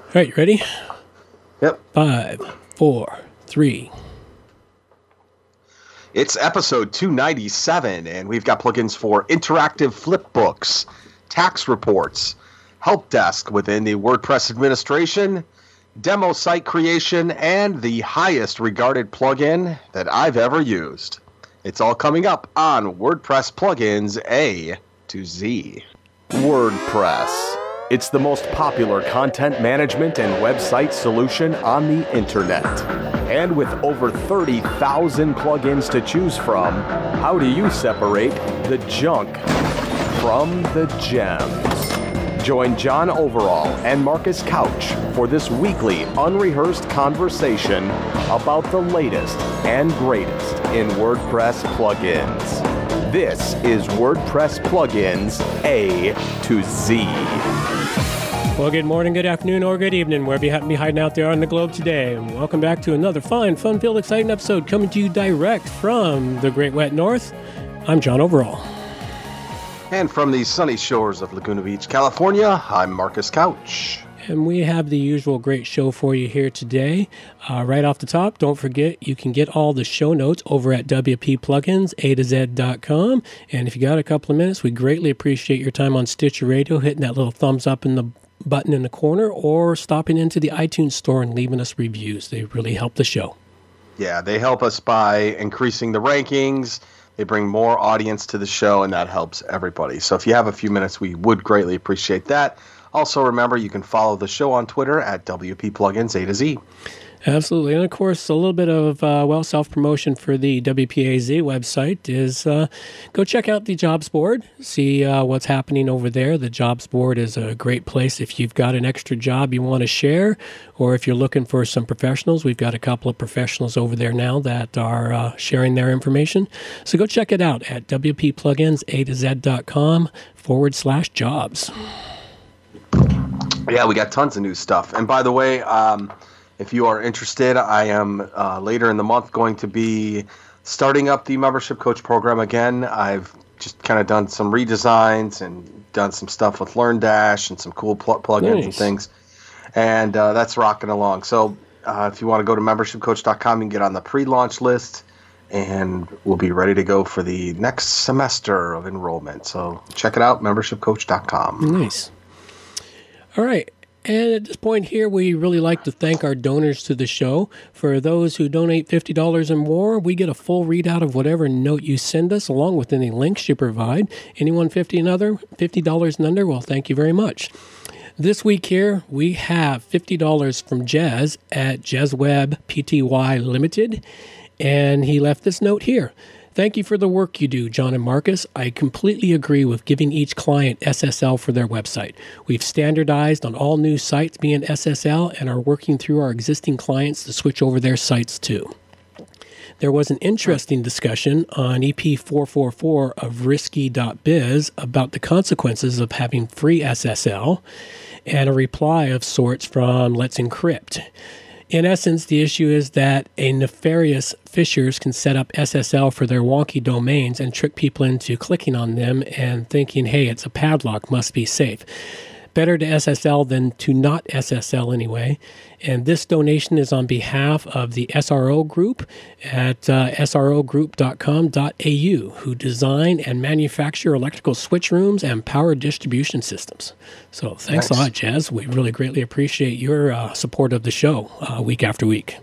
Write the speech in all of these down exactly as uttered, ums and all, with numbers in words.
All right, you ready? Yep. Five, four, three. It's episode two ninety-seven, and we've got plugins for interactive flip books, tax reports, help desk within the WordPress administration, demo site creation, and the highest regarded plugin that I've ever used. It's all coming up on WordPress Plugins A to Z. WordPress. It's the most popular content management and website solution on the internet. And with over thirty thousand plugins to choose from, how do you separate the junk from the gems? Join John Overall and Marcus Couch for this weekly unrehearsed conversation about the latest and greatest in WordPress plugins. This is WordPress Plugins A to Z. Well, good morning, good afternoon, or good evening, wherever you happen to be hiding out there on the globe today. And welcome back to another fine, fun-filled, exciting episode coming to you direct from the Great Wet North. I'm John Overall. And from the sunny shores of Laguna Beach, California, I'm Marcus Couch. And we have the usual great show for you here today. Uh, right off the top, don't forget you can get all the show notes over at W P Plugins A to Z dot com. And if you got a couple of minutes, we greatly appreciate your time on Stitcher Radio, hitting that little thumbs up in the button in the corner, or stopping into the iTunes store and leaving us reviews. They really help the show. Yeah, they help us by increasing the rankings. They bring more audience to the show, and that helps everybody. So if you have a few minutes, we would greatly appreciate that. Also, remember, you can follow the show on Twitter at W P Plugins A to Z. Absolutely. And, of course, a little bit of, uh, well, self-promotion for the W P A Z website is uh, go check out the jobs board, see uh, what's happening over there. The jobs board is a great place if you've got an extra job you want to share, or if you're looking for some professionals. We've got a couple of professionals over there now that are uh, sharing their information. So go check it out at W P Plugins A to Z dot com forward slash jobs. Yeah, we got tons of new stuff. And by the way, um, if you are interested, I am uh, later in the month going to be starting up the membership coach program again. I've just kind of done some redesigns and done some stuff with LearnDash and some cool pl- plugins nice. and things. And uh, that's rocking along. So uh, if you want to go to membership coach dot com, you can get on the pre-launch list, and we'll be ready to go for the next semester of enrollment. So check it out, membership coach dot com. Nice. All right. And at this point here, we really like to thank our donors to the show. For those who donate fifty dollars or more, we get a full readout of whatever note you send us, along with any links you provide. Anyone fifty and under, fifty dollars and under, well, thank you very much. This week here, we have fifty dollars from Jez at JezWeb Pty Limited, and he left this note here. Thank you for the work you do, John and Marcus. I completely agree with giving each client S S L for their website. We've standardized on all new sites being S S L and are working through our existing clients to switch over their sites too. There was an interesting discussion on E P four forty-four of risky dot biz about the consequences of having free S S L, and a reply of sorts from Let's Encrypt. In essence, the issue is that a nefarious phishers can set up S S L for their wonky domains and trick people into clicking on them and thinking, hey, it's a padlock, must be safe. Better to S S L than to not S S L anyway. And this donation is on behalf of the S R O Group at uh, S R O group dot com dot A U, who design and manufacture electrical switch rooms and power distribution systems. So thanks nice. a lot, Jez. We really greatly appreciate your uh, support of the show uh, week after week.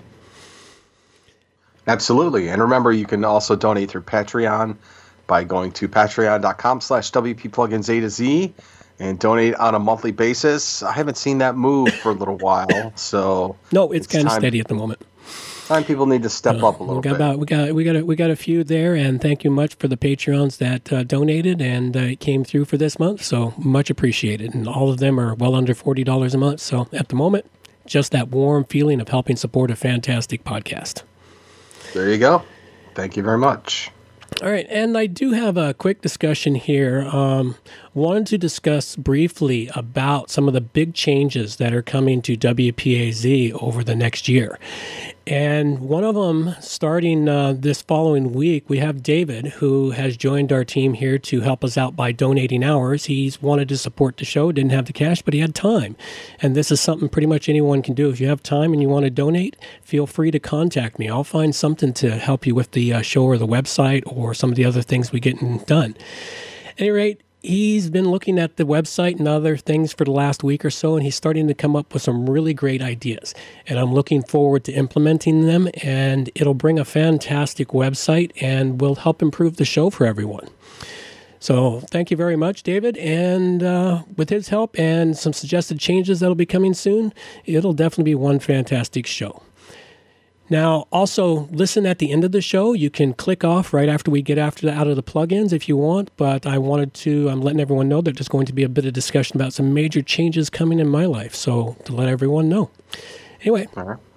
Absolutely. And remember, you can also donate through Patreon by going to patreon dot com slash W P Plugins A to Z. And donate on a monthly basis. I haven't seen that move for a little while, so no, it's, it's kind of steady at the moment. Time people need to step uh, up a little we got bit. About, we got we got a, we got a few there, and thank you much for the Patreons that uh, donated and uh, it came through for this month. So much appreciated, and all of them are well under forty dollars a month. So at the moment, just that warm feeling of helping support a fantastic podcast. There you go. Thank you very much. All right, and I do have a quick discussion here. Um, wanted to discuss briefly about some of the big changes that are coming to W P A Z over the next year. And one of them, starting uh, this following week, we have David, who has joined our team here to help us out by donating hours. He's wanted to support the show, didn't have the cash, but he had time. And this is something pretty much anyone can do. If you have time and you want to donate, feel free to contact me. I'll find something to help you with the uh, show or the website or some of the other things we get done. At any rate, he's been looking at the website and other things for the last week or so, and he's starting to come up with some really great ideas. And I'm looking forward to implementing them, and it'll bring a fantastic website and will help improve the show for everyone. So thank you very much, David. And uh, with his help and some suggested changes that'll be coming soon, it'll definitely be one fantastic show. Now, also, listen at the end of the show. You can click off right after we get after the, out of the plugins if you want, but I wanted to, I'm letting everyone know that there's going to be a bit of discussion about some major changes coming in my life, so to let everyone know. Anyway. All right.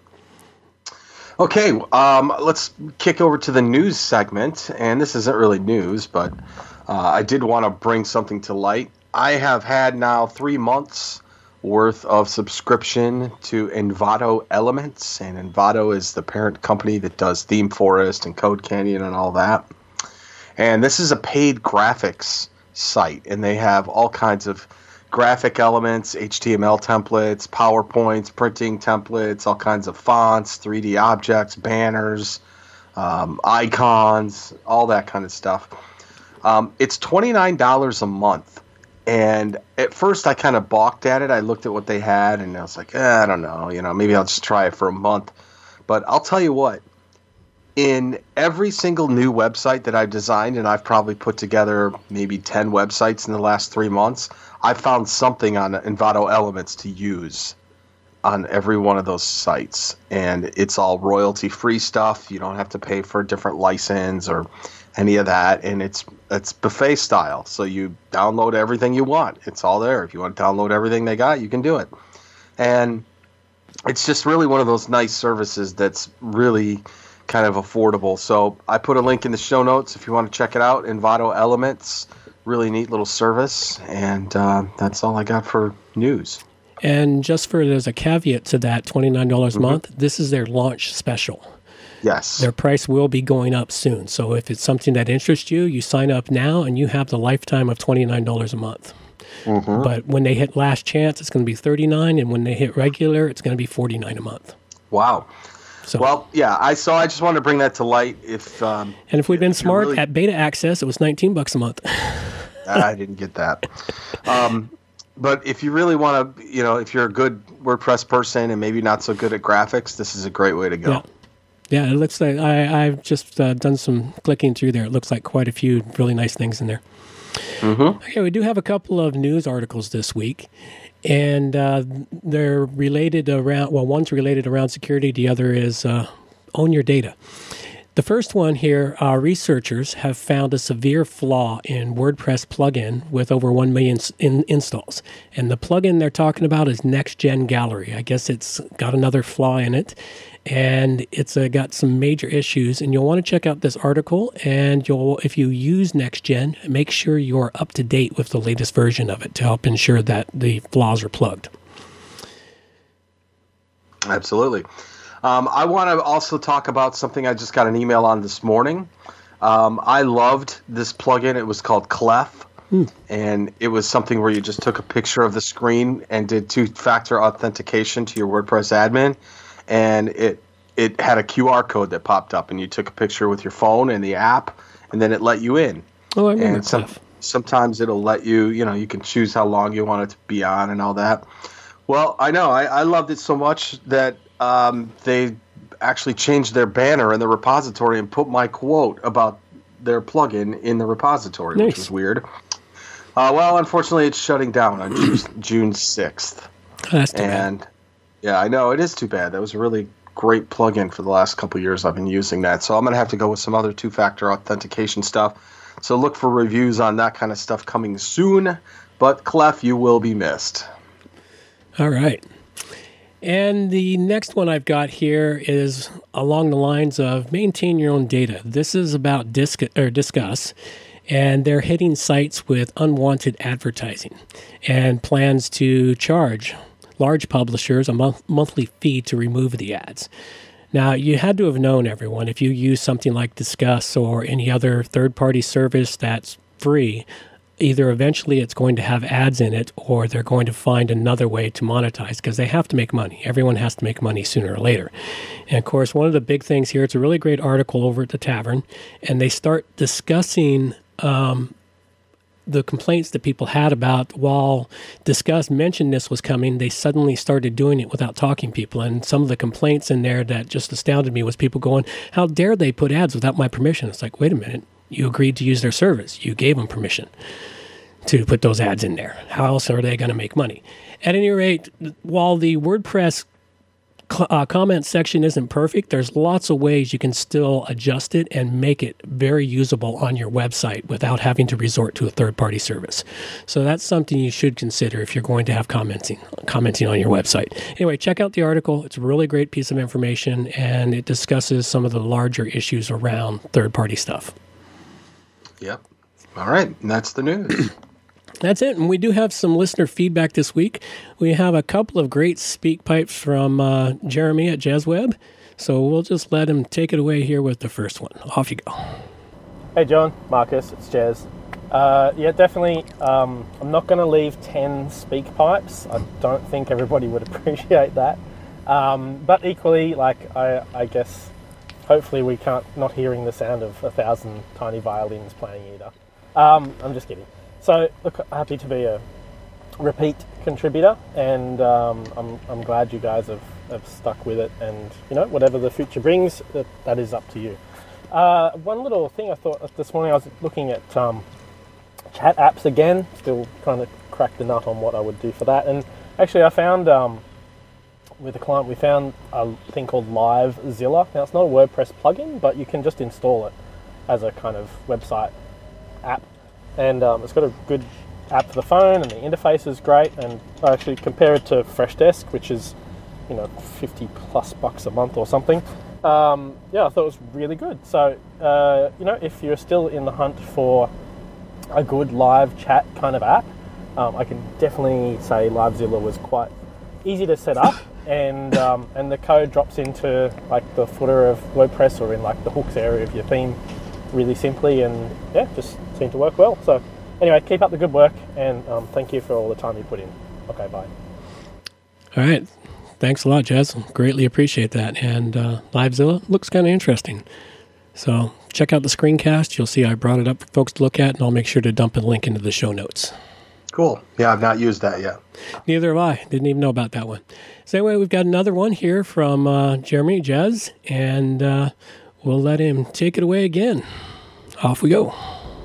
Okay, um, let's kick over to the news segment, and this isn't really news, but uh, I did want to bring something to light. I have had now three months worth of subscription to Envato Elements, and Envato is the parent company that does ThemeForest and Code Canyon and all that. And this is a paid graphics site, and they have all kinds of graphic elements, H T M L templates, PowerPoints, printing templates, all kinds of fonts, three D objects, banners, um, icons, all that kind of stuff. Um, it's twenty-nine dollars a month. And at first I kind of balked at it. I looked at what they had and I was like, eh, I don't know, you know, maybe I'll just try it for a month. But I'll tell you what, in every single new website that I've designed, and I've probably put together maybe ten websites in the last three months, I found something on Envato Elements to use on every one of those sites. And it's all royalty-free stuff. You don't have to pay for a different license or any of that, and it's it's buffet style. So you download everything you want. It's all there. If you want to download everything they got, you can do it. And it's just really one of those nice services that's really kind of affordable. So I put a link in the show notes if you want to check it out. Envato Elements, really neat little service. And uh, that's all I got for news. And just for there's a caveat to that twenty-nine dollars a mm-hmm. month, this is their launch special. Yes. Their price will be going up soon. So if it's something that interests you, you sign up now and you have the lifetime of twenty-nine dollars a month. Mm-hmm. But when they hit last chance, it's going to be thirty-nine dollars, and when they hit regular, it's going to be forty-nine dollars a month. Wow. So, well, yeah, I so I just wanted to bring that to light. If um, And if we've been smart, really... at beta access, it was nineteen bucks a month. I didn't get that. Um, but if you really want to, you know, if you're a good WordPress person and maybe not so good at graphics, this is a great way to go. Yeah. Yeah, it looks like I, I've just uh, done some clicking through there. It looks like quite a few really nice things in there. Mm-hmm. Okay, we do have a couple of news articles this week, and uh, they're related around, well, one's related around security, the other is uh, own your data. The first one here, uh, researchers have found a severe flaw in WordPress plugin with over one million in installs. And the plugin they're talking about is NextGen Gallery. I guess it's got another flaw in it, and it's uh, got some major issues. And you'll want to check out this article, and you'll, if you use NextGen, make sure you're up to date with the latest version of it to help ensure that the flaws are plugged. Absolutely. Um, I want to also talk about something I just got an email on this morning. Um, I loved this plugin. It was called Clef, hmm. and it was something where you just took a picture of the screen and did two-factor authentication to your WordPress admin, and it it had a Q R code that popped up, and you took a picture with your phone and the app, and then it let you in. Oh, I remember and some, Clef. Sometimes it'll let you, you know, you can choose how long you want it to be on and all that. Well, I know. I, I loved it so much that Um, they actually changed their banner in the repository and put my quote about their plugin in the repository, nice. Which was weird. Uh, well, unfortunately, it's shutting down on June sixth. That's too and bad. Yeah, I know. It is too bad. That was a really great plugin for the last couple of years I've been using that. So I'm going to have to go with some other two-factor authentication stuff. So look for reviews on that kind of stuff coming soon. But Clef, you will be missed. All right. And the next one I've got here is along the lines of maintain your own data. This is about Disc- or Discuss, and they're hitting sites with unwanted advertising and plans to charge large publishers a month, monthly fee to remove the ads. Now, you had to have known, everyone, if you use something like Disqus or any other third-party service that's free, either eventually it's going to have ads in it or they're going to find another way to monetize because they have to make money. Everyone has to make money sooner or later. And, of course, one of the big things here, it's a really great article over at the Tavern, and they start discussing um, the complaints that people had about while Disqus mentioned this was coming, they suddenly started doing it without talking to people. And some of the complaints in there that just astounded me was people going, how dare they put ads without my permission? It's like, wait a minute. You agreed to use their service. You gave them permission to put those ads in there. How else are they going to make money? At any rate, while the WordPress uh, comment section isn't perfect, there's lots of ways you can still adjust it and make it very usable on your website without having to resort to a third-party service. So that's something you should consider if you're going to have commenting, commenting on your website. Anyway, check out the article. It's a really great piece of information, and it discusses some of the larger issues around third-party stuff. Yep. All right. And that's the news. That's it. And we do have some listener feedback this week. We have a couple of great speak pipes from uh, Jeremy at JezWeb. So we'll just let him take it away here with the first one. Off you go. Hey, John, Marcus, it's Jez. Uh, yeah, definitely. Um, I'm not going to leave ten speak pipes. I don't think everybody would appreciate that. Um, but equally, like, I, I guess... hopefully we can't not hearing the sound of a thousand tiny violins playing either. Um, I'm just kidding. So, look, happy to be a repeat contributor, and um, I'm, I'm glad you guys have, have stuck with it, and, you know, whatever the future brings, that, that is up to you. Uh, one little thing I thought this morning, I was looking at um, chat apps again, still trying to crack the nut on what I would do for that, and actually I found... Um, with a client, we found a thing called LiveZilla. Now, it's not a WordPress plugin, but you can just install it as a kind of website app. And um, it's got a good app for the phone, and the interface is great. And I actually compare it to Freshdesk, which is, you know, fifty plus bucks a month or something. Um, yeah, I thought it was really good. So, uh, you know, if you're still in the hunt for a good live chat kind of app, um, I can definitely say LiveZilla was quite easy to set up. And um, and the code drops into like the footer of WordPress or in like the hooks area of your theme really simply, and yeah, just seemed to work well. So anyway, keep up the good work, and um, thank you for all the time you put in. Okay, bye. All right. Thanks a lot, Jez. Greatly appreciate that. And uh, LiveZilla looks kind of interesting. So check out the screencast. You'll see I brought it up for folks to look at, and I'll make sure to dump a link into the show notes. Cool. Yeah, I've not used that yet. Neither have I. Didn't even know about that one. So anyway, we've got another one here from uh, Jeremy Jez, and uh, we'll let him take it away again. Off we go.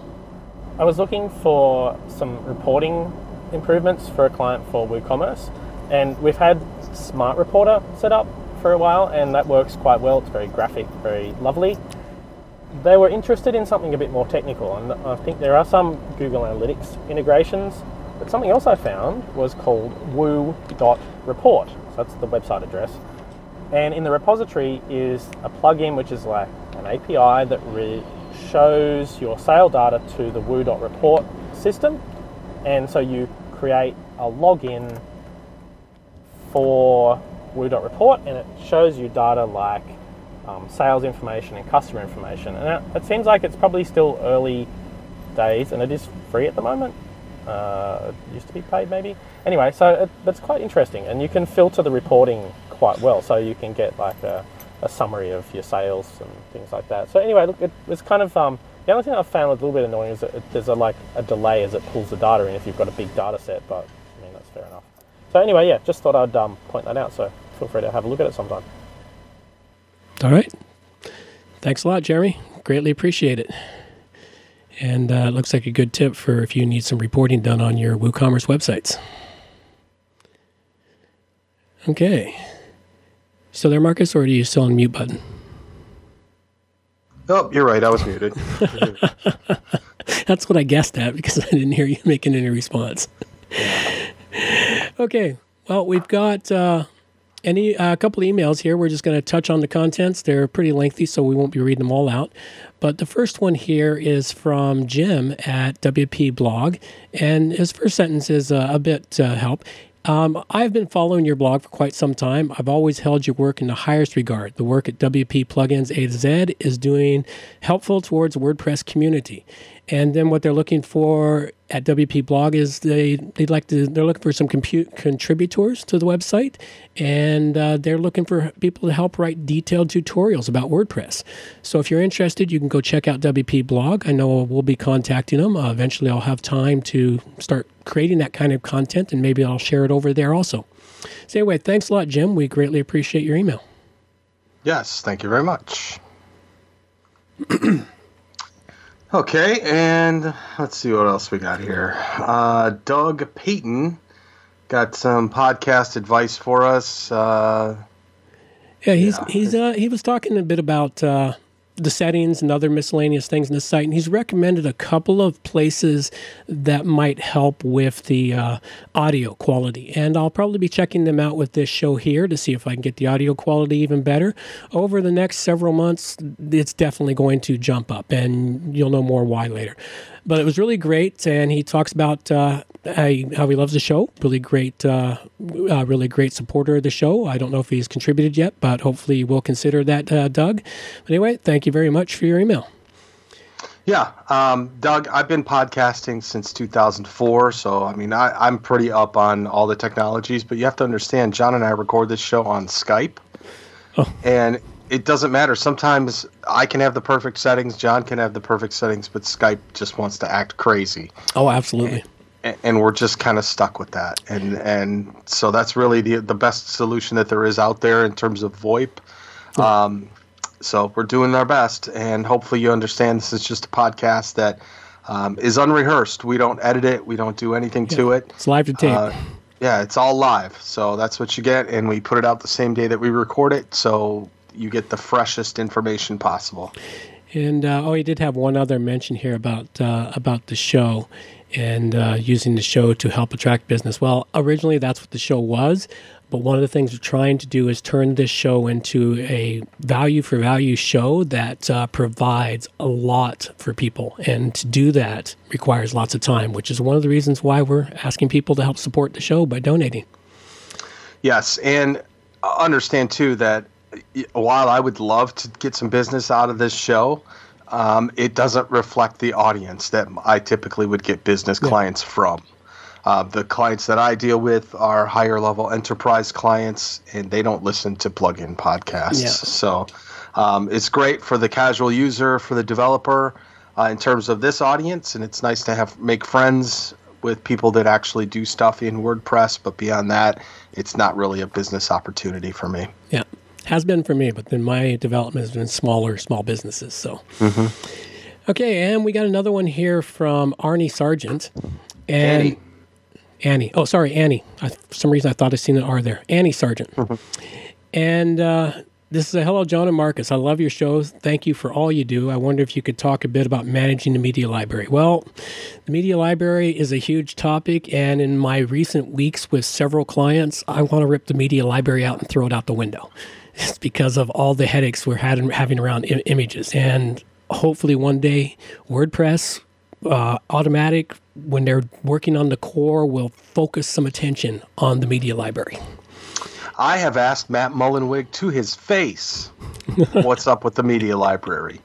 I was looking for some reporting improvements for a client for WooCommerce, and we've had Smart Reporter set up for a while, and that works quite well. It's very graphic, very lovely. They were interested in something a bit more technical, and I think there are some Google Analytics integrations, but something else I found was called woo dot report. So that's the website address. And in the repository is a plugin which is like an A P I that re- shows your sale data to the woo dot report system. And so you create a login for woo dot report, and it shows you data like Um, sales information and customer information, and it, it seems like it's probably still early days, and it is free at the moment. Uh, it used to be paid maybe. Anyway, so it, that's quite interesting, and you can filter the reporting quite well, so you can get like a, a summary of your sales and things like that. So anyway, look, it, it's kind of um, the only thing I've found a little bit annoying is that it, there's a like a delay as it pulls the data in if you've got a big data set, but I mean that's fair enough. So anyway, yeah, just thought I'd um, point that out. So feel free to have a look at it sometime. All right. Thanks a lot, Jeremy. Greatly appreciate it. And uh, it looks like a good tip for if you need some reporting done on your WooCommerce websites. Okay. Still there, Marcus, or are you still on the mute button? Oh, you're right. I was muted. That's what I guessed at because I didn't hear you making any response. Okay. Well, we've got... Uh, Any a uh, couple of emails here. We're just going to touch on the contents. They're pretty lengthy, so we won't be reading them all out. But the first one here is from Jim at W P Blog, and his first sentence is uh, a bit uh, help. Um, I've been following your blog for quite some time. I've always held your work in the highest regard. The work at W P Plugins A to Z is doing helpful towards the WordPress community. And then what they're looking for at W P Blog is they they'd like to they're looking for some compute contributors to the website, and uh, they're looking for people to help write detailed tutorials about WordPress. So if you're interested, you can go check out W P Blog. I know we'll be contacting them. Uh, eventually, I'll have time to start creating that kind of content, and maybe I'll share it over there also. So anyway, thanks a lot, Jim. We greatly appreciate your email. Yes, thank you very much. Okay, and let's see what else we got here. Uh, Doug Payton got some podcast advice for us. Uh, yeah, he's yeah. he's uh, he was talking a bit about uh, the settings and other miscellaneous things in the site, and he's recommended a couple of places that might help with the uh, audio quality. And I'll probably be checking them out with this show here to see if I can get the audio quality even better. Over the next several months, it's definitely going to jump up, and you'll know more why later. But it was really great, and he talks about uh, how, he, how he loves the show. Really great, uh, uh, really great supporter of the show. I don't know if he's contributed yet, but hopefully we'll consider that, uh, Doug. But anyway, thank you very much for your email. Yeah, um, Doug, I've been podcasting since two thousand four, so I mean, I, I'm pretty up on all the technologies, but you have to understand, John and I record this show on Skype, oh. and it doesn't matter. Sometimes I can have the perfect settings, John can have the perfect settings, but Skype just wants to act crazy. Oh, absolutely. And, and we're just kind of stuck with that. And and so that's really the the best solution that there is out there in terms of VoIP. Yeah. Um, so we're doing our best, and hopefully you understand this is just a podcast that um, is unrehearsed. We don't edit it. We don't do anything yeah. to it. It's live to tape. Uh, yeah, it's all live. So that's what you get, and we put it out the same day that we record it, so you get the freshest information possible. And uh, oh, he did have one other mention here about uh, about the show and uh, using the show to help attract business. Well, originally that's what the show was, but one of the things we're trying to do is turn this show into a value for value show that uh, provides a lot for people. And to do that requires lots of time, which is one of the reasons why we're asking people to help support the show by donating. Yes, and understand too that while I would love to get some business out of this show, um, it doesn't reflect the audience that I typically would get business yeah. clients from. Uh, the clients that I deal with are higher level enterprise clients, and they don't listen to plugin podcasts. Yeah. So um, it's great for the casual user, for the developer, uh, in terms of this audience, and it's nice to have make friends with people that actually do stuff in WordPress. But beyond that, it's not really a business opportunity for me. Yeah. Has been for me, but then my development has been smaller, small businesses. So, mm-hmm. Okay, and we got another one here from Arnie Sargent. And Annie. Annie. Oh, sorry, Annie. I, for some reason, I thought I seen an R there. Annie Sargent. Mm-hmm. And uh, this is a hello, John and Marcus. I love your shows. Thank you for all you do. I wonder if you could talk a bit about managing the media library. Well, the media library is a huge topic, and in my recent weeks with several clients, I want to rip the media library out and throw it out the window. It's because of all the headaches we're had, having around I- images. And hopefully one day, WordPress, uh, Automatic, when they're working on the core, will focus some attention on the media library. I have asked Matt Mullenweg to his face what's up with the media library.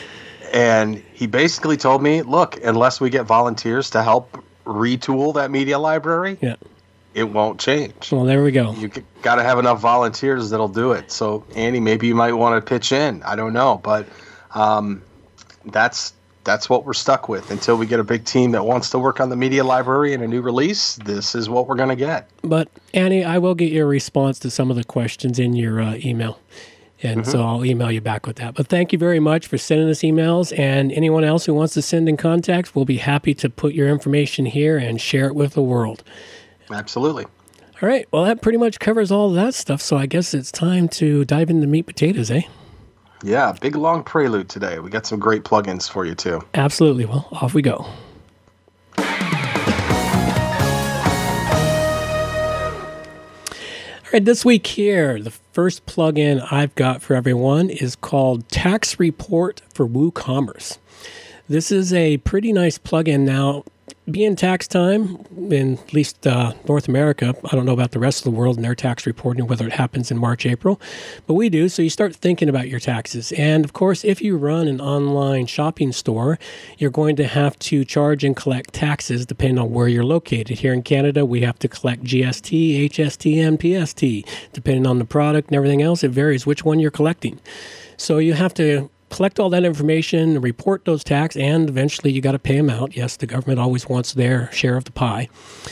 And he basically told me, look, unless we get volunteers to help retool that media library, yeah. it won't change. Well, there we go. You got to have enough volunteers that'll do it. So, Andy, maybe you might want to pitch in. I don't know. But um, that's that's what we're stuck with. Until we get a big team that wants to work on the media library and a new release, this is what we're going to get. But, Annie, I will get your response to some of the questions in your uh, email. And mm-hmm. so I'll email you back with that. But thank you very much for sending us emails. And anyone else who wants to send in contacts, we'll be happy to put your information here and share it with the world. Absolutely. All right. Well, that pretty much covers all of that stuff. So I guess it's time to dive into meat potatoes, eh? Yeah, big long prelude today. We got some great plugins for you, too. Absolutely. Well, off we go. All All right, this week here, the first plugin I've got for everyone is called Tax Report for WooCommerce. This is a pretty nice plugin. Now, being tax time, in at least uh, North America, I don't know about the rest of the world and their tax reporting, whether it happens in March, April, but we do. So you start thinking about your taxes. And of course, if you run an online shopping store, you're going to have to charge and collect taxes depending on where you're located. Here in Canada, we have to collect G S T, H S T, and P S T. Depending on the product and everything else, it varies which one you're collecting. So you have to collect all that information, report those tax, and eventually you got to pay them out. Yes, the government always wants their share of the pie.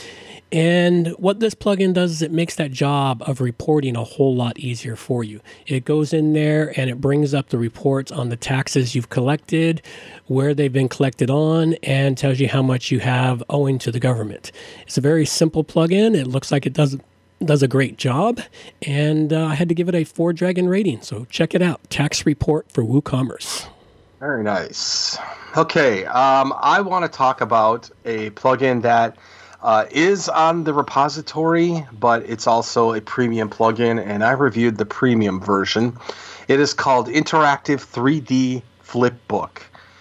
And what this plugin does is it makes that job of reporting a whole lot easier for you. It goes in there and it brings up the reports on the taxes you've collected, where they've been collected on, and tells you how much you have owing to the government. It's a very simple plugin. It looks like it does does a great job, and uh, I had to give it a four dragon rating. So check it out. Tax Report for WooCommerce. Very nice. Okay, um, I want to talk about a plugin that uh, is on the repository, but it's also a premium plugin, and I reviewed the premium version. It is called Interactive three D Flipbook,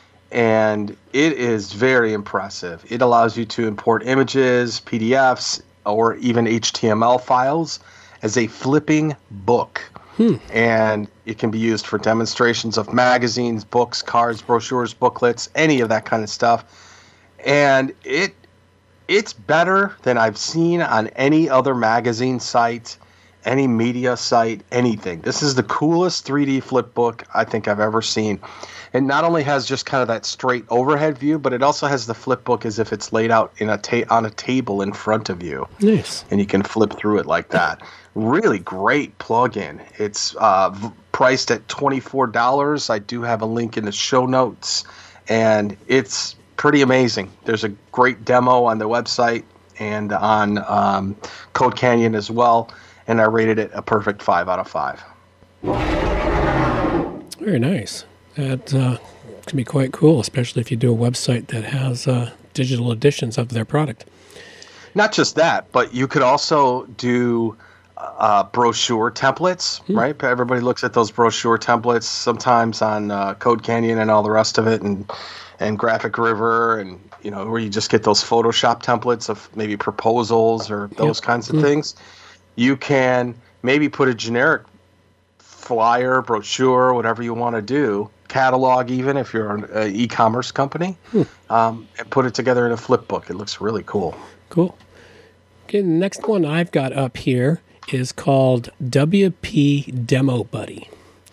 and it is very impressive. It allows you to import images, P D Fs, or even H T M L files as a flipping book. Hmm. And it can be used for demonstrations of magazines, books, cards, brochures, booklets, any of that kind of stuff. And it it's better than I've seen on any other magazine site, any media site, anything. This is the coolest three D flip book I think I've ever seen. It not only has just kind of that straight overhead view, but it also has the flip book as if it's laid out in a ta- on a table in front of you. Nice. And you can flip through it like that. Really great plugin. It's uh, v- priced at twenty-four dollars. I do have a link in the show notes, and it's pretty amazing. There's a great demo on the website and on um, Code Canyon as well, and I rated it a perfect five out of five. Very nice. That uh, can be quite cool, especially if you do a website that has uh, digital editions of their product. Not just that, but you could also do uh, brochure templates, hmm. right? Everybody looks at those brochure templates sometimes on uh, Code Canyon and all the rest of it, and and Graphic River, and you know where you just get those Photoshop templates of maybe proposals or those yep. kinds of hmm. things. You can maybe put a generic flyer, brochure, whatever you want to do, catalog even if you're an e-commerce company, hmm. um, and put it together in a flip book. It looks really cool. Cool. Okay, the next one I've got up here is called W P Demo Buddy.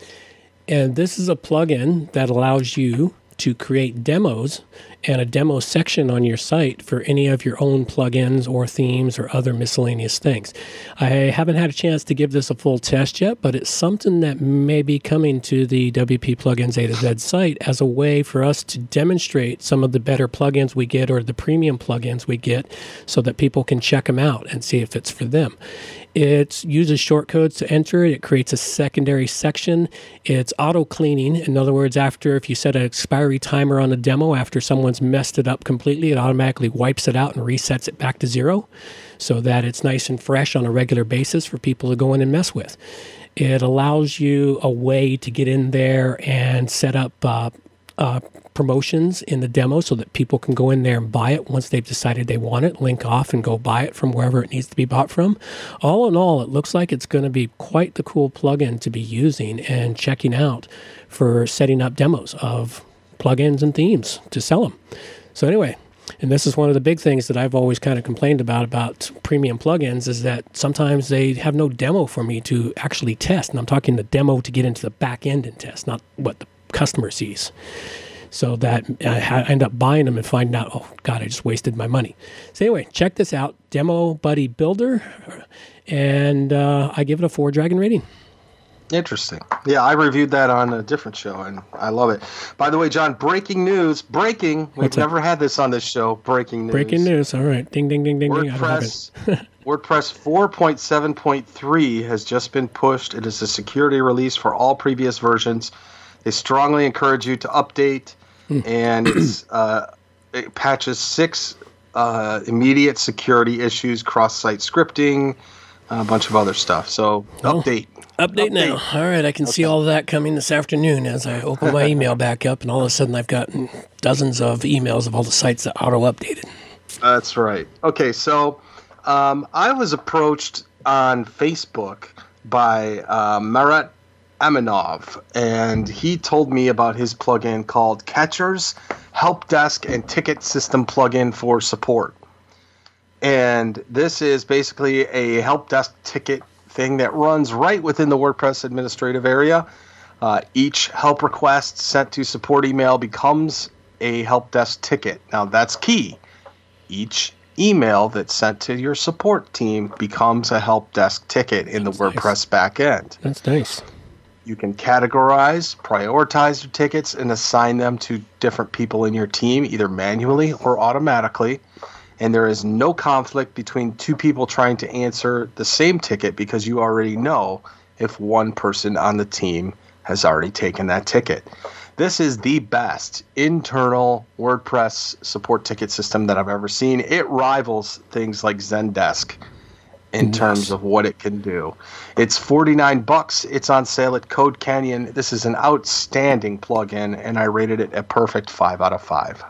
And this is a plugin that allows you to create demos and a demo section on your site for any of your own plugins or themes or other miscellaneous things. I haven't had a chance to give this a full test yet, but it's something that may be coming to the W P Plugins A to Z site as a way for us to demonstrate some of the better plugins we get or the premium plugins we get so that people can check them out and see if it's for them. It uses shortcodes to enter it. It creates a secondary section. It's auto-cleaning. In other words, after if you set an expiry timer on a demo, after someone's messed it up completely, it automatically wipes it out and resets it back to zero so that it's nice and fresh on a regular basis for people to go in and mess with. It allows you a way to get in there and set up uh, uh, promotions in the demo so that people can go in there and buy it once they've decided they want it, link off and go buy it from wherever it needs to be bought from. All in all, it looks like it's going to be quite the cool plugin to be using and checking out for setting up demos of plugins and themes to sell them. So anyway, and this is one of the big things that I've always kind of complained about about premium plugins is that sometimes they have no demo for me to actually test. And I'm talking the demo to get into the back end and test, not what the customer sees. So that I end up buying them and finding out, oh, God, I just wasted my money. So anyway, check this out, Demo Buddy Builder, and uh, I give it a four dragon rating. Interesting. Yeah, I reviewed that on a different show, and I love it. By the way, John, breaking news. Breaking. We've What's never up? had this on this show. Breaking news. Breaking news. All right. Ding, ding, ding, ding, WordPress, ding. WordPress four point seven point three has just been pushed. It is a security release for all previous versions. They strongly encourage you to update, and it's, uh, it patches six uh, immediate security issues, cross-site scripting, a bunch of other stuff. So Well, update. Update, Update. now. All right, I can see all of that coming this afternoon as I open my email back up, and all of a sudden I've gotten dozens of emails of all the sites that auto-updated. That's right. Okay, so um, I was approached on Facebook by uh, Marat Aminov, and he told me about his plugin called Catchers Help Desk and Ticket System plugin for support. And this is basically a help desk ticket thing that runs right within the WordPress administrative area. Uh, each help request sent to support email becomes a help desk ticket. Now that's key. Each email that's sent to your support team becomes a help desk ticket in That's the WordPress nice. backend. That's nice. You can categorize, prioritize your tickets, and assign them to different people in your team, either manually or automatically. And there is no conflict between two people trying to answer the same ticket because you already know if one person on the team has already taken that ticket. This is the best internal WordPress support ticket system that I've ever seen. It rivals things like Zendesk in Nice. terms of what it can do. It's forty-nine bucks. It's on sale at Code Canyon. This is an outstanding plugin, and I rated it a perfect five out of five.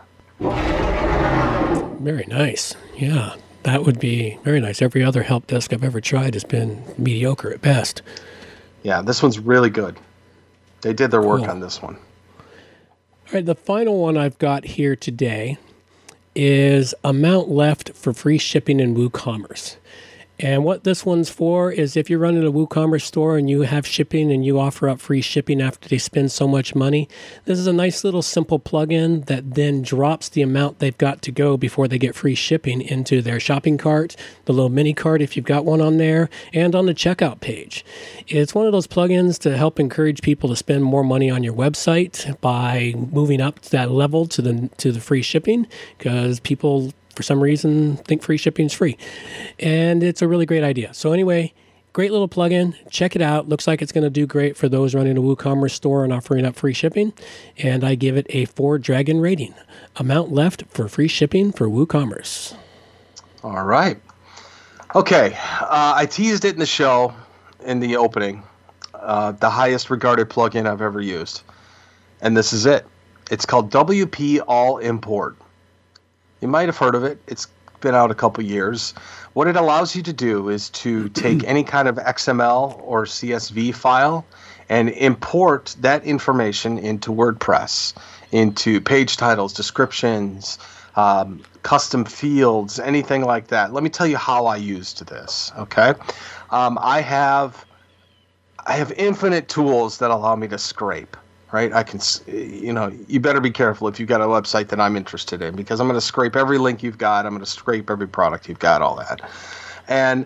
Very nice. Yeah, that would be very nice. Every other help desk I've ever tried has been mediocre at best. Yeah, this one's really good. They did their work Cool. on this one. All right, the final one I've got here today is amount left for free shipping in WooCommerce. And what this one's for is if you're running a WooCommerce store and you have shipping and you offer up free shipping after they spend so much money, this is a nice little simple plugin that then drops the amount they've got to go before they get free shipping into their shopping cart, the little mini cart if you've got one on there, and on the checkout page. It's one of those plugins to help encourage people to spend more money on your website by moving up to that level to the to the free shipping, because people for some reason think free shipping is free. And it's a really great idea. So anyway, great little plugin. Check it out. Looks like it's going to do great for those running a WooCommerce store and offering up free shipping. And I give it a four dragon rating. Amount left for free shipping for WooCommerce. All right. Okay. Uh, I teased it in the show in the opening. Uh, the highest regarded plugin I've ever used. And this is it. It's called W P All Import. You might have heard of it. It's been out a couple years. What it allows you to do is to take any kind of X M L or C S V file and import that information into WordPress, into page titles, descriptions, um, custom fields, anything like that. Let me tell you how I used this, okay? Um, I have I have infinite tools that allow me to scrape. Right, I can, you know, you better be careful if you've got a website that I'm interested in, because I'm going to scrape every link you've got. I'm going to scrape every product you've got, all that. And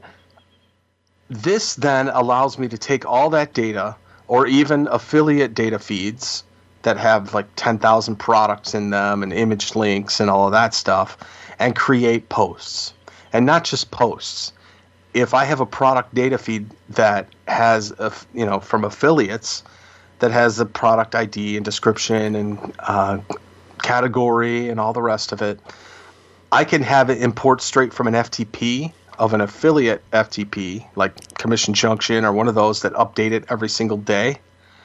this then allows me to take all that data, or even affiliate data feeds that have like ten thousand products in them and image links and all of that stuff, and create posts. And not just posts. If I have a product data feed that has, a, you know, from affiliates, that has the product I D and description and uh, category and all the rest of it, I can have it import straight from an F T P of an affiliate F T P, like Commission Junction or one of those that update it every single day.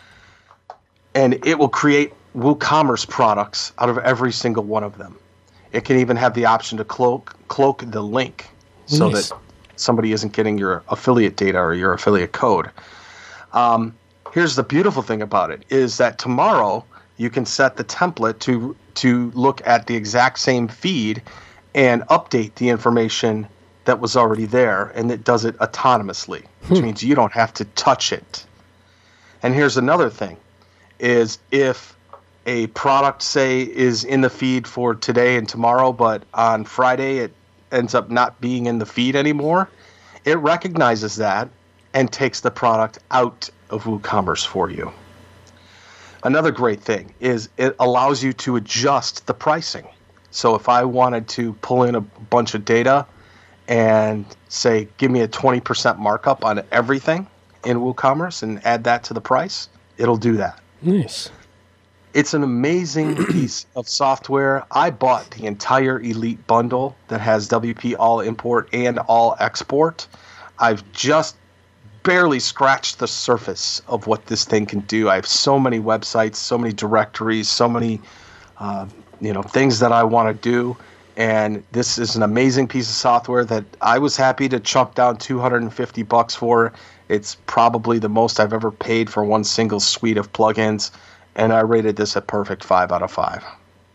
And it will create WooCommerce products out of every single one of them. It can even have the option to cloak, cloak the link so Nice. that somebody isn't getting your affiliate data or your affiliate code. Um, Here's the beautiful thing about it, is that tomorrow you can set the template to to look at the exact same feed and update the information that was already there, and it does it autonomously, which Hmm. means you don't have to touch it. And here's another thing, is if a product, say, is in the feed for today and tomorrow, but on Friday it ends up not being in the feed anymore, it recognizes that and takes the product out of WooCommerce for you. Another great thing is it allows you to adjust the pricing. So if I wanted to pull in a bunch of data and say, give me a twenty percent markup on everything in WooCommerce and add that to the price, it'll do that. Nice. It's an amazing piece of software. I bought the entire Elite bundle that has W P All Import and All Export. I've just barely scratched the surface of what this thing can do. I have so many websites, so many directories, so many uh, you know things that I want to do, and this is an amazing piece of software that I was happy to chunk down two hundred fifty bucks for. It's probably the most I've ever paid for one single suite of plugins, and I rated this a perfect five out of five.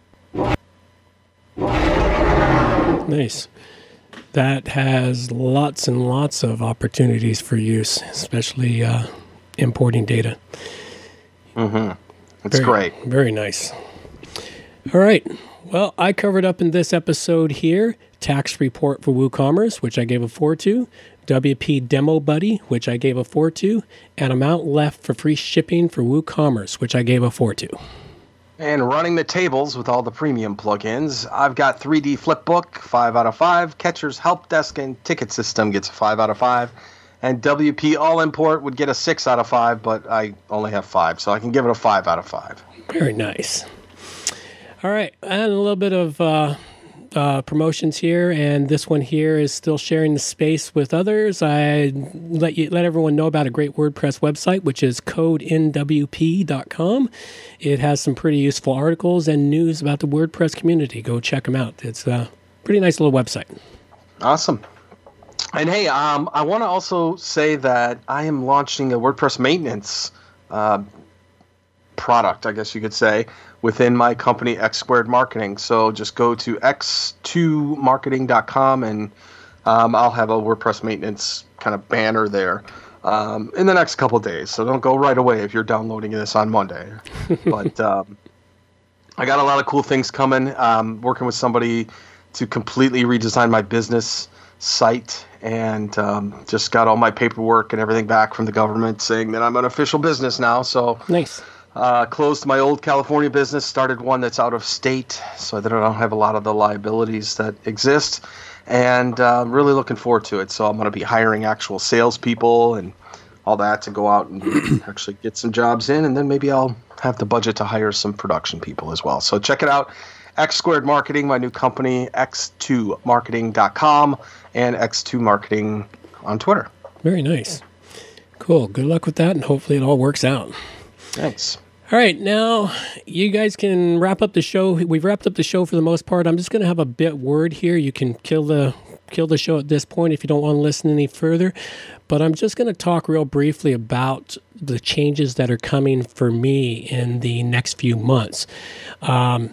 Nice. That has lots and lots of opportunities for use, especially uh, importing data. Mm-hmm. It's very, great. Very nice. All right. Well, I covered up in this episode here Tax Report for WooCommerce, which I gave a four to, W P Demo Buddy, which I gave a four to, and Amount Left for free shipping for WooCommerce, which I gave a four to. And running the tables with all the premium plugins, I've got three D Flipbook, five out of five. Catcher's Help Desk and Ticket System gets a five out of five. And W P All Import would get a six out of five, but I only have five, so I can give it a five out of five. Very nice. All right, and a little bit of uh, uh, promotions here, and this one here is still sharing the space with others. I let you let everyone know about a great WordPress website, which is code N W P dot com. It has some pretty useful articles and news about the WordPress community. Go check them out. It's a pretty nice little website. Awesome. And hey, um, I want to also say that I am launching a WordPress maintenance uh, product, I guess you could say, within my company, X Squared Marketing. So just go to x two marketing dot com and um, I'll have a WordPress maintenance kind of banner there um, in the next couple of days. So don't go right away if you're downloading this on Monday. But um, I got a lot of cool things coming. Um, working with somebody to completely redesign my business site, and um, just got all my paperwork and everything back from the government saying that I'm an official business now. So nice. Uh, closed my old California business, started one that's out of state, so that I don't have a lot of the liabilities that exist, and uh, I'm really looking forward to it. So I'm going to be hiring actual salespeople and all that to go out and actually get some jobs in, and then maybe I'll have the budget to hire some production people as well. So check it out. X Squared Marketing, my new company, x two marketing dot com, and X two Marketing on Twitter. Very nice. Cool. Good luck with that, and hopefully it all works out. Thanks. All right, now you guys can wrap up the show. We've wrapped up the show for the most part. I'm just going to have a bit word here. You can kill the kill the show at this point if you don't want to listen any further. But I'm just going to talk real briefly about the changes that are coming for me in the next few months. Um,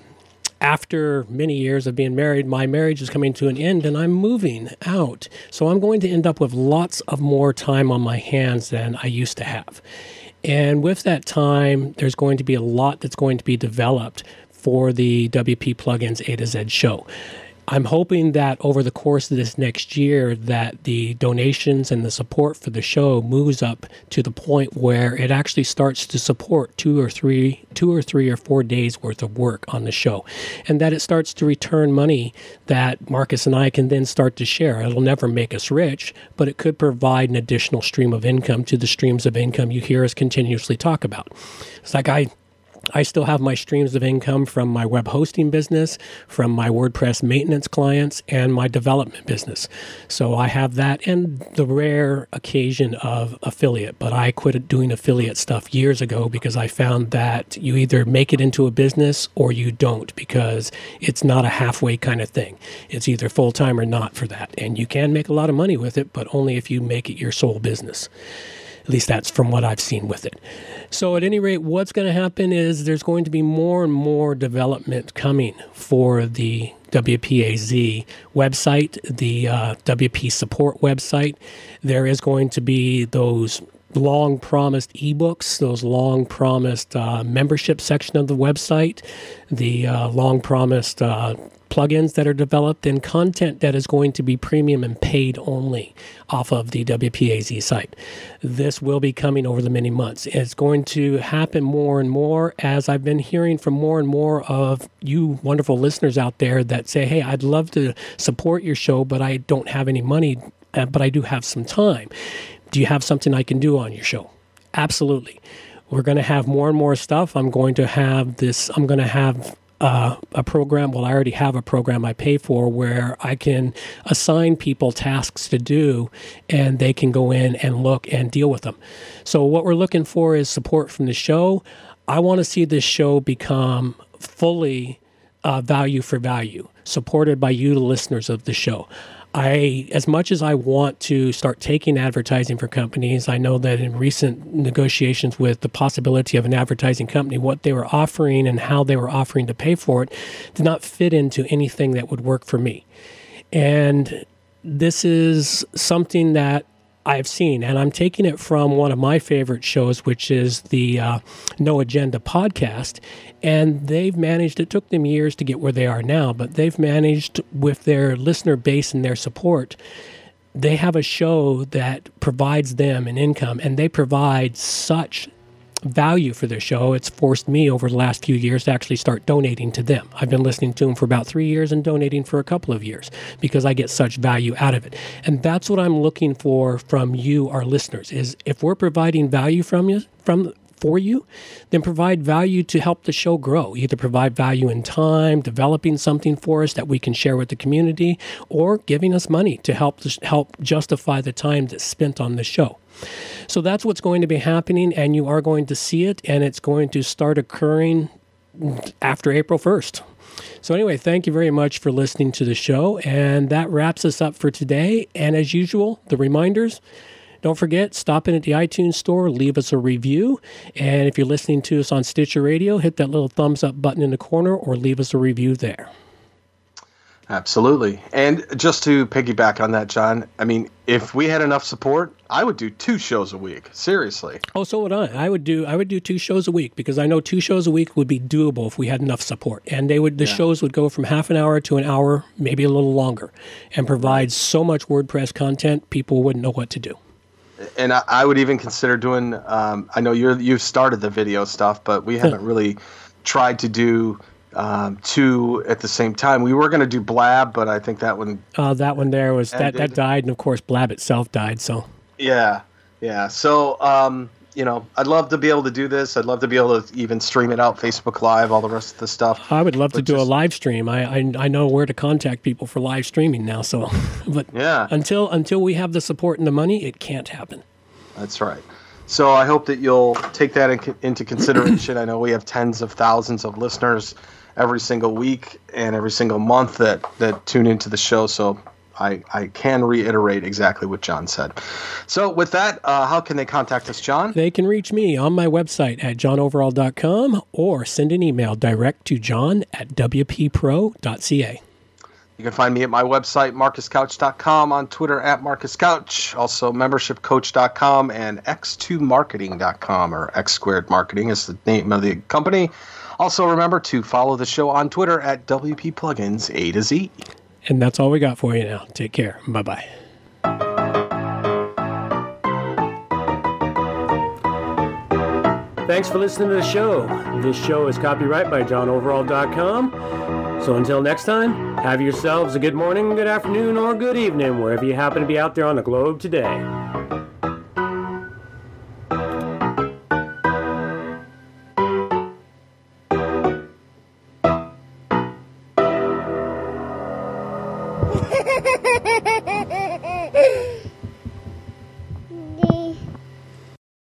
after many years of being married, my marriage is coming to an end and I'm moving out. So I'm going to end up with lots of more time on my hands than I used to have. And with that time, there's going to be a lot that's going to be developed for the W P Plugins A to Z show. I'm hoping that over the course of this next year that the donations and the support for the show moves up to the point where it actually starts to support two or three, two or three or four days worth of work on the show, and that it starts to return money that Marcus and I can then start to share. It'll never make us rich, but it could provide an additional stream of income to the streams of income you hear us continuously talk about. It's like I I still have my streams of income from my web hosting business, from my WordPress maintenance clients, and my development business. So I have that and the rare occasion of affiliate. But I quit doing affiliate stuff years ago because I found that you either make it into a business or you don't, because it's not a halfway kind of thing. It's either full-time or not for that. And you can make a lot of money with it, but only if you make it your sole business. At least that's from what I've seen with it. So at any rate, what's going to happen is there's going to be more and more development coming for the W P A Z website, the uh, W P support website. There is going to be those long-promised ebooks, those long-promised uh, membership section of the website, the uh, long-promised uh, plugins that are developed, and content that is going to be premium and paid only off of the W P A Z site. This will be coming over the many months. It's going to happen more and more as I've been hearing from more and more of you wonderful listeners out there that say, hey, I'd love to support your show, but I don't have any money, uh, but I do have some time. Do you have something I can do on your show? Absolutely. We're going to have more and more stuff. I'm going to have this, I'm going to have uh, a program. Well, I already have a program I pay for where I can assign people tasks to do, and they can go in and look and deal with them. So what we're looking for is support from the show. I want to see this show become fully uh, value for value, supported by you, the listeners of the show. I, as much as I want to start taking advertising for companies, I know that in recent negotiations with the possibility of an advertising company, what they were offering and how they were offering to pay for it did not fit into anything that would work for me. And this is something that I've seen, and I'm taking it from one of my favorite shows, which is the uh, No Agenda podcast. And they've managed, it took them years to get where they are now, but they've managed with their listener base and their support. They have a show that provides them an income, and they provide such value for their show. It's forced me over the last few years to actually start donating to them. I've been listening to them for about three years and donating for a couple of years because I get such value out of it. And that's what I'm looking for from you, our listeners, is if we're providing value from you, from for you, then provide value to help the show grow. Either provide value in time, developing something for us that we can share with the community, or giving us money to help help justify the time that's spent on the show. So that's what's going to be happening, and you are going to see it, and it's going to start occurring after April first. So anyway, thank you very much for listening to the show, and that wraps us up for today. And as usual, the reminders, don't forget, stop in at the iTunes store, leave us a review, and if you're listening to us on Stitcher Radio, hit that little thumbs up button in the corner or leave us a review there. Absolutely. And just to piggyback on that, John, I mean, if we had enough support, I would do two shows a week. Seriously. Oh, so would I. I would do I would do two shows a week because I know two shows a week would be doable if we had enough support. And they would the yeah. shows would go from half an hour to an hour, maybe a little longer, and provide so much WordPress content, people wouldn't know what to do. And I, I would even consider doing, um, I know you're, you've started the video stuff, but we haven't really tried to do Um, two at the same time. We were going to do Blab, but I think that one. Uh, that one there was ended. that that died, and of course Blab itself died. So. Yeah, yeah. So um, you know, I'd love to be able to do this. I'd love to be able to even stream it out, Facebook Live, all the rest of the stuff. I would love but to do just, a live stream. I, I I know where to contact people for live streaming now. So, but yeah, until until we have the support and the money, it can't happen. That's right. So I hope that you'll take that in, into consideration. I know we have tens of thousands of listeners every single week and every single month that, that tune into the show. So I, I can reiterate exactly what John said. So with that, uh, how can they contact us, John? They can reach me on my website at john overall dot com or send an email direct to john at w p pro dot c a. You can find me at my website, marcus couch dot com, on Twitter at marcus couch, also membership coach dot com and x two marketing dot com, or X Squared Marketing is the name of the company. Also, remember to follow the show on Twitter at W P Plugins A to Z. And that's all we got for you now. Take care. Bye-bye. Thanks for listening to the show. This show is copyright by john overall dot com. So until next time, have yourselves a good morning, good afternoon, or good evening, wherever you happen to be out there on the globe today. Ha ha ha!